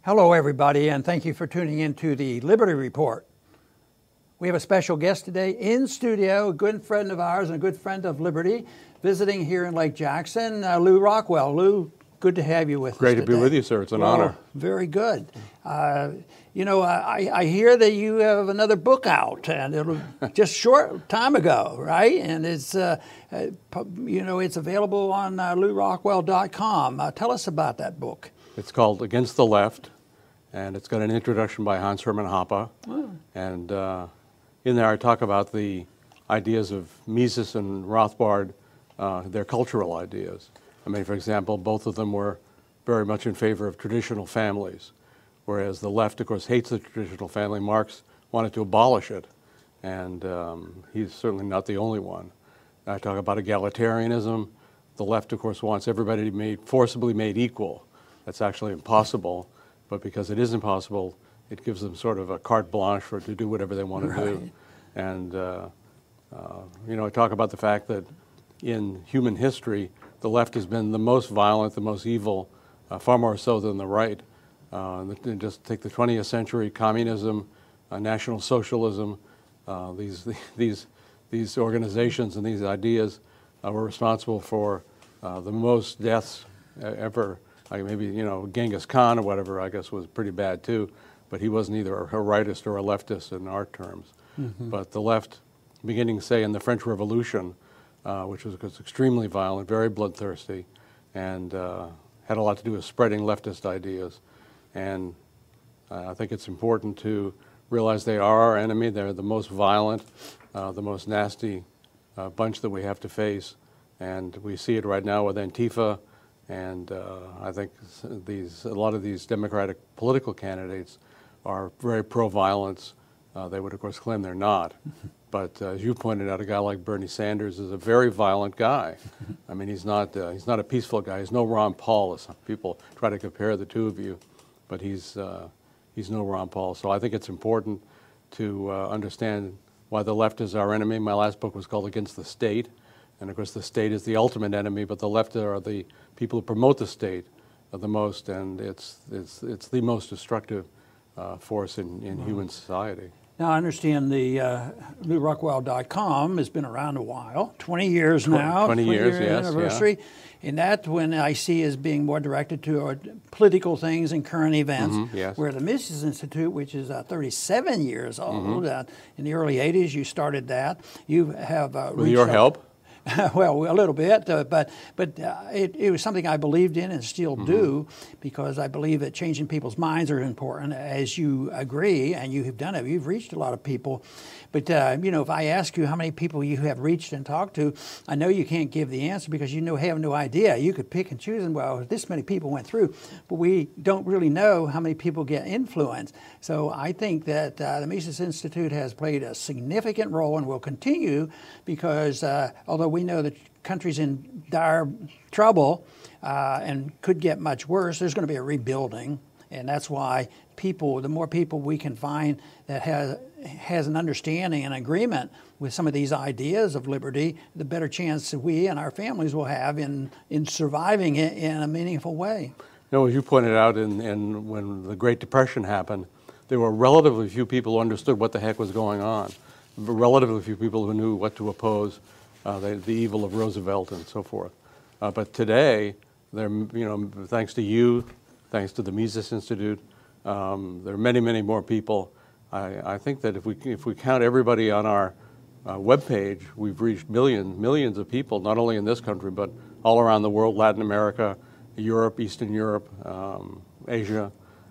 Hello, everybody, and thank you for tuning in to the Liberty Report. We have a special guest today in studio, a good friend of ours and a good friend of Liberty, visiting here in Lake Jackson, Lew Rockwell. Lew, good to have you with us today. Great to be with you, sir. It's an honor. Very good. I hear that you have another book out, and it was just short time ago, right? And it's available on LewRockwell.com. Tell us about that book. It's called Against the Left, and it's got an introduction by Hans Hermann Hoppe. Oh. And in there I talk about the ideas of Mises and Rothbard, their cultural ideas. I mean, for example, both of them were very much in favor of traditional families, whereas the left, of course, hates the traditional family. Marx wanted to abolish it, and he's certainly not the only one. I talk about egalitarianism. The left, of course, wants everybody to be forcibly made equal. That's actually impossible, but because it is impossible, it gives them sort of a carte blanche to do whatever they want to do. And, I talk about the fact that in human history, the left has been the most violent, the most evil, far more so than the right. Just take the 20th century, communism, National Socialism, these organizations and these ideas were responsible for the most deaths ever. Maybe, Genghis Khan or whatever, I guess, was pretty bad too, but he wasn't either a rightist or a leftist in our terms. Mm-hmm. But the left, beginning, say, in the French Revolution, which was extremely violent, very bloodthirsty, and had a lot to do with spreading leftist ideas. And I think it's important to realize they are our enemy. They're the most violent, the most nasty bunch that we have to face. And we see it right now with Antifa. And I think a lot of these Democratic political candidates are very pro-violence. They would, of course, claim they're not. But as you pointed out, a guy like Bernie Sanders is a very violent guy. I mean, he's not a peaceful guy. He's no Ron Paul, as people try to compare the two of you. But he's no Ron Paul. So I think it's important to understand why the left is our enemy. My last book was called Against the State. And, of course, the state is the ultimate enemy, but the left are the people who promote the state the most, and it's the most destructive force in human society. Now, I understand the LewRockwell.com has been around a while, 20 years now. 20 years, yes. Anniversary. Yeah. And that, when I see, as being more directed to political things and current events, yes. Where the Mises Institute, which is 37 years old, in the early 80s you started that. You have with your help? Well, a little bit, but it was something I believed in and still do, because I believe that changing people's minds are important, as you agree, and you have done it. You've reached a lot of people. But, if I ask you how many people you have reached and talked to, I know you can't give the answer because you have no idea. You could pick and choose, and, well, this many people went through, but we don't really know how many people get influenced. So I think that the Mises Institute has played a significant role and will continue, because although we know that country's in dire trouble and could get much worse, there's going to be a rebuilding. And that's why the more people we can find that has an understanding and agreement with some of these ideas of liberty, the better chance we and our families will have in surviving it in a meaningful way. As you pointed out, when the Great Depression happened, there were relatively few people who understood what the heck was going on. Relatively few people who knew what to oppose, the evil of Roosevelt and so forth. But today, thanks to you, thanks to the Mises Institute, there are many, many more people. I think that if we count everybody on our webpage, we've reached millions of people, not only in this country, but all around the world, Latin America, Europe, Eastern Europe, Asia.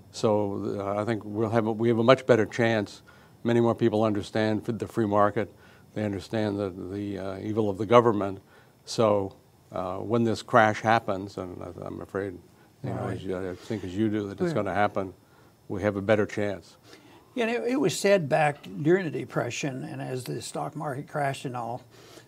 So I think we have a much better chance. Many more people understand the free market. They understand the evil of the government. So when this crash happens, and I'm afraid, I think as you do, that it's going to happen, we have a better chance. It was said back during the Depression, and as the stock market crashed and all,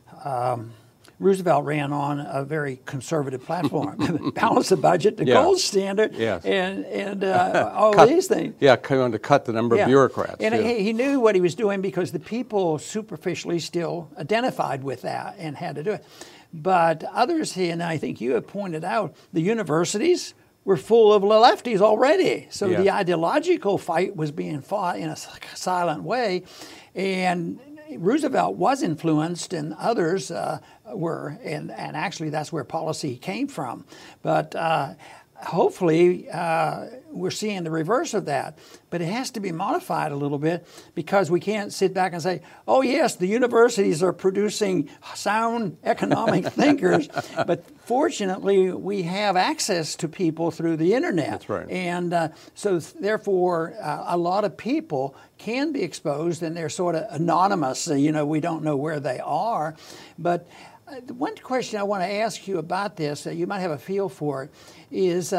Roosevelt ran on a very conservative platform, balance the budget, the gold standard, and all these things. Yeah, going to cut the number of bureaucrats. And he knew what he was doing, because the people superficially still identified with that and had to do it. But others, and I think you have pointed out, the universities were full of lefties already. So Yeah. the ideological fight was being fought in a silent way. And Roosevelt was influenced, and others were, and actually that's where policy came from. But hopefully we're seeing the reverse of that. But it has to be modified a little bit, because we can't sit back and say, oh yes, the universities are producing sound economic thinkers, but fortunately we have access to people through the internet. That's right. And so therefore a lot of people can be exposed, and they're sort of anonymous. We don't know where they are. But the one question I want to ask you about this, you might have a feel for it, is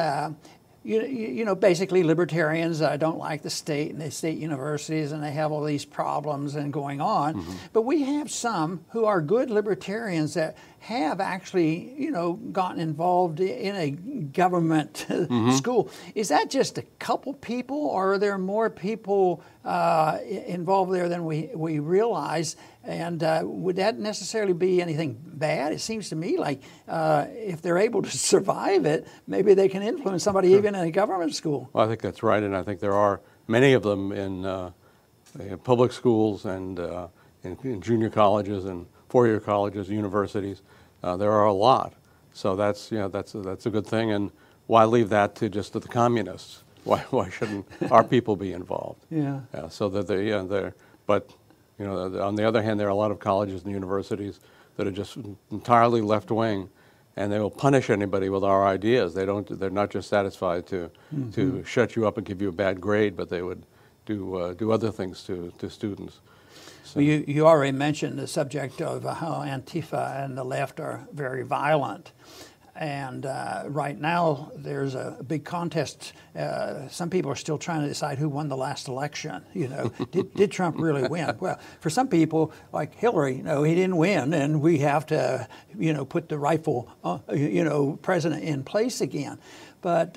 basically libertarians don't like the state and the state universities, and they have all these problems and going on. Mm-hmm. But we have some who are good libertarians that have actually, gotten involved in a government school. Is that just a couple people, or are there more people involved there than we realize? And would that necessarily be anything bad? It seems to me like if they're able to survive it, maybe they can influence somebody even in a government school. Well, I think that's right, and I think there are many of them in public schools and in junior colleges and four-year colleges, universities. There are a lot, so that's a good thing. And why leave that to just to the communists? Why shouldn't our people be involved? Yeah. So that they're but. On the other hand, there are a lot of colleges and universities that are just entirely left-wing, and they will punish anybody with our ideas. They're not just satisfied to shut you up and give you a bad grade, but they would do other things to students. So. Well, you already mentioned the subject of how Antifa and the left are very violent. And right now, there's a big contest. Some people are still trying to decide who won the last election. Did Trump really win? Well, for some people, like Hillary, he didn't win, and we have to, put the rightful, president in place again. But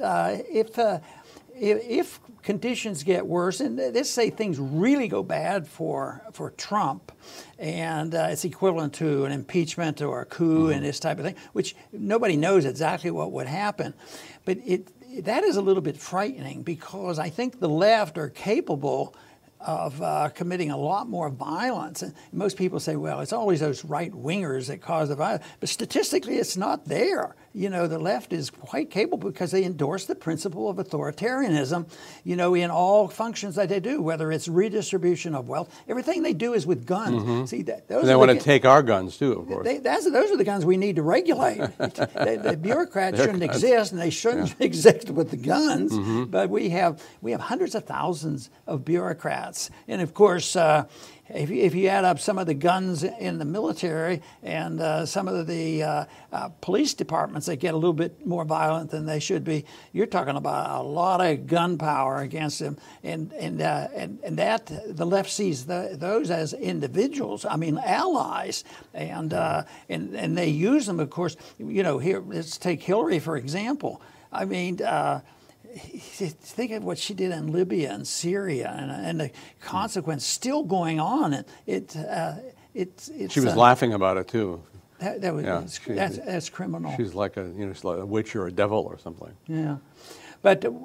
if conditions get worse, and let's say things really go bad for Trump, and it's equivalent to an impeachment or a coup and this type of thing, which nobody knows exactly what would happen. But that is a little bit frightening, because I think the left are capable of committing a lot more violence. And most people say, well, it's always those right-wingers that cause the violence. But statistically, it's not there. The left is quite capable, because they endorse the principle of authoritarianism, in all functions that they do, whether it's redistribution of wealth. Everything they do is with guns. Mm-hmm. See, they want to take our guns, too, of course. Those are the guns we need to regulate. The bureaucrats shouldn't exist, and they shouldn't exist with the guns. Mm-hmm. But we have hundreds of thousands of bureaucrats. And, of course, if you add up some of the guns in the military and some of the police departments that get a little bit more violent than they should be, you're talking about a lot of gun power against them, and that the left sees those as individuals. I mean, allies, and they use them. Of course, here, let's take Hillary for example. I mean. Think of what she did in Libya and Syria, and the consequence still going on. She was laughing about it too. That's criminal. She's like she's like a witch or a devil or something. Yeah, but do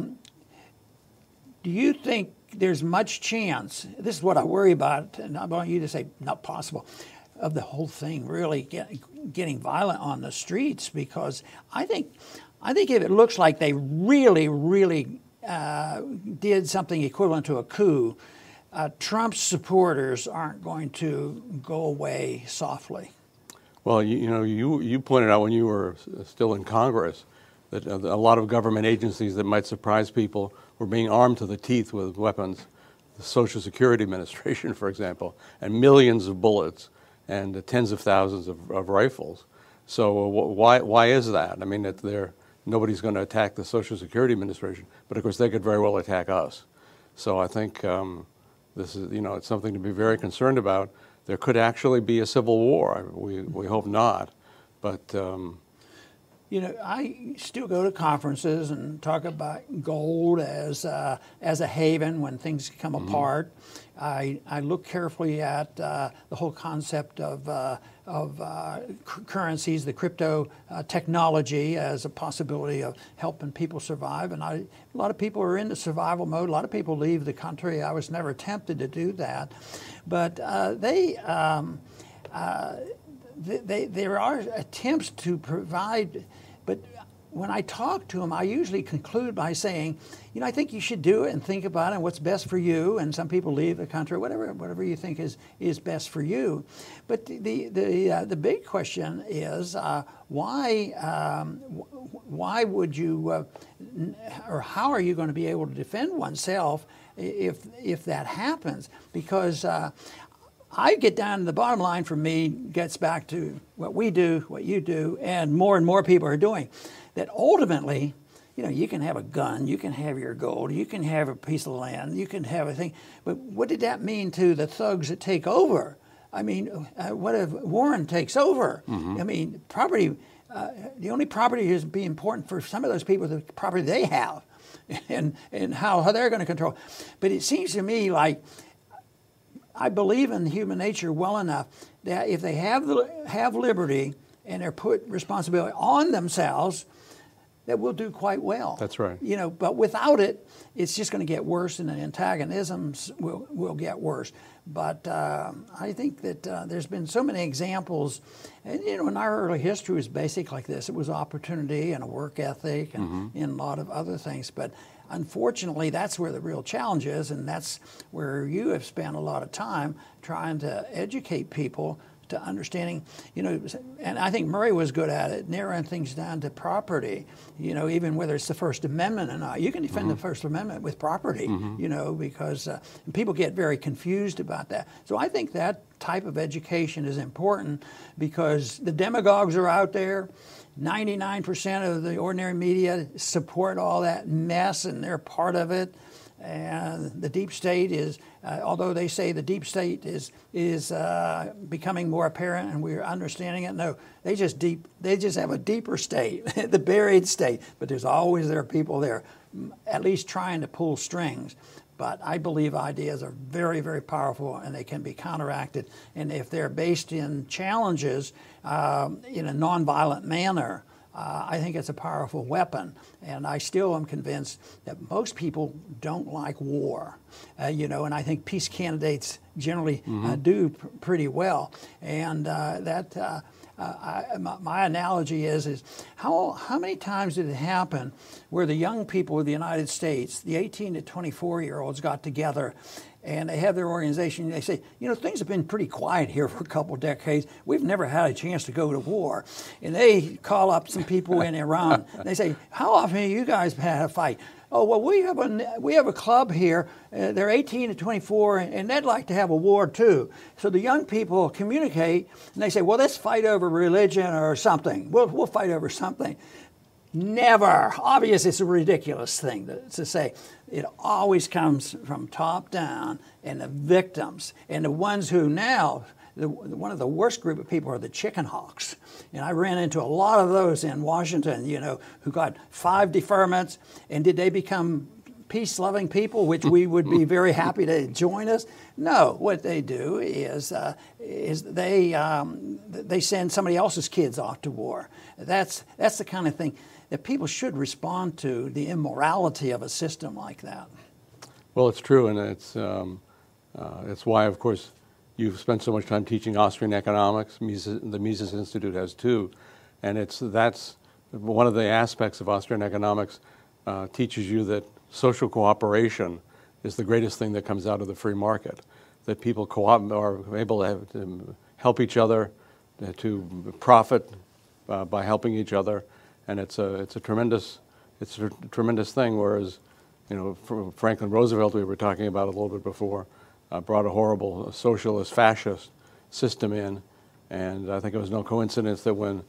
you think there's much chance? This is what I worry about, and I want you to say not possible, of the whole thing really getting violent on the streets, because I think if it looks like they really, really did something equivalent to a coup, Trump's supporters aren't going to go away softly. Well, you pointed out when you were still in Congress that a lot of government agencies that might surprise people were being armed to the teeth with weapons. The Social Security Administration, for example, and millions of bullets and tens of thousands of rifles. So why is that? I mean, nobody's going to attack the Social Security Administration, but of course they could very well attack us. So I think this is, it's something to be very concerned about. There could actually be a civil war. We hope not, but You know, I still go to conferences and talk about gold as a haven when things come apart. I look carefully at the whole concept of currencies, the crypto technology as a possibility of helping people survive. And a lot of people are into survival mode. A lot of people leave the country. I was never tempted to do that, but there are attempts to provide, but when I talk to them, I usually conclude by saying, you know, I think you should do it and think about it and what's best for you. And some people leave the country, whatever you think is best for you. But the big question is why would you or how are you going to be able to defend oneself if that happens? Because I get down to the bottom line for me gets back to what we do, what you do, and more people are doing. That ultimately, you know, you can have a gun, you can have your gold, you can have a piece of land, you can have a thing, but what did that mean to the thugs that take over? I mean, what if Warren takes over? I mean, property, the only property is be important for some of those people, the property they have, and how they're going to control. But it seems to me like I believe in human nature well enough that if they have liberty and they're put responsibility on themselves, that we'll do quite well. That's right. You know, but without it, it's just going to get worse, and the antagonisms will get worse. But I think that there's been so many examples, and you know, in our early history was basic like this. It was opportunity and a work ethic, and a lot of other things. But unfortunately, that's where the real challenge is, and that's where you have spent a lot of time trying to educate people to understanding, you know, and I think Murray was good at it, narrowing things down to property, you know, even whether it's the First Amendment or not. You can defend the First Amendment with property, you know, because people get very confused about that. So I think that type of education is important because the demagogues are out there. 99% of the ordinary media support all that mess, and they're part of it. And the deep state is, although they say the deep state is becoming more apparent and we're understanding it, no, they just have a deeper state, the buried state. But there are people there, at least trying to pull strings. But I believe ideas are very, very powerful, and they can be counteracted. And if they're based in challenges in a nonviolent manner, I think it's a powerful weapon. And I still am convinced that most people don't like war, you know, and I think peace candidates generally do pretty well. And my analogy is how many times did it happen where the young people of the United States, the 18 to 24-year-olds, got together and they have their organization and they say, you know, things have been pretty quiet here for a couple of decades. We've never had a chance to go to war. And they call up some people in Iran. And they say, how often have you guys had a fight? Oh, well, we have a club here. They're 18 to 24, and they'd like to have a war too. So the young people communicate, and they say, well, let's fight over religion or something. We'll fight over something. Never. Obviously, it's a ridiculous thing to say. It always comes from top down, and the victims, and the ones who now, one of the worst group of people are the chicken hawks. And I ran into a lot of those in Washington, you know, who got 5 deferments, and did they become peace-loving people, which we would be very happy to join us? No, what they do is they send somebody else's kids off to war. That's the kind of thing that people should respond to, the immorality of a system like that. Well, it's true, and it's why, of course, you've spent so much time teaching Austrian economics. The Mises Institute has too, and that's one of the aspects of Austrian economics. Teaches you that social cooperation is the greatest thing that comes out of the free market. That people are able to help each other, to profit by helping each other, and it's a tremendous thing. Whereas, you know, Franklin Roosevelt, we were talking about a little bit before, brought a horrible socialist, fascist system in, and I think it was no coincidence that when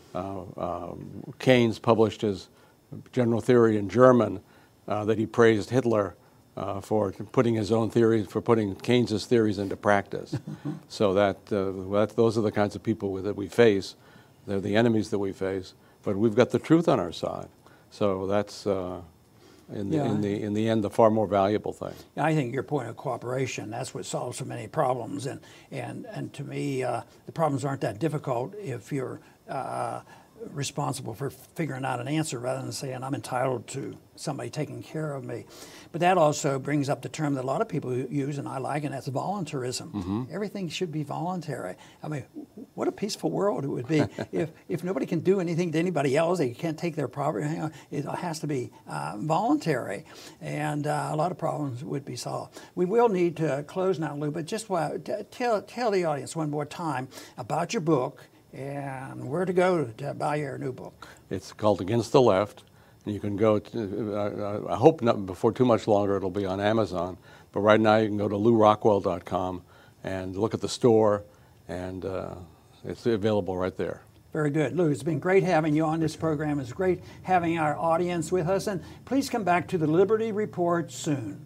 Keynes published his general theory in German, that he praised Hitler for putting his own theories, for putting Keynes's theories into practice. So those are the kinds of people that we face. They're the enemies that we face. but we've got the truth on our side. So that's in the end the far more valuable thing. I think your point of cooperation, that's what solves so many problems. And to me, the problems aren't that difficult if you're responsible for figuring out an answer rather than saying I'm entitled to somebody taking care of me. But that also brings up the term that a lot of people use, and I like, and that's voluntarism. Mm-hmm. Everything should be voluntary. I mean, what a peaceful world it would be if nobody can do anything to anybody else, they can't take their property, it has to be voluntary, and a lot of problems would be solved. We will need to close now, Lou, but just tell the audience one more time about your book and where to go to buy your new book. It's called Against the Left, and you can go to, I hope not before too much longer it'll be on Amazon, but right now you can go to LouRockwell.com and look at the store, and it's available right there. Very good. Lou, it's been great having you on this program. It's great having our audience with us, and please come back to the Liberty Report soon.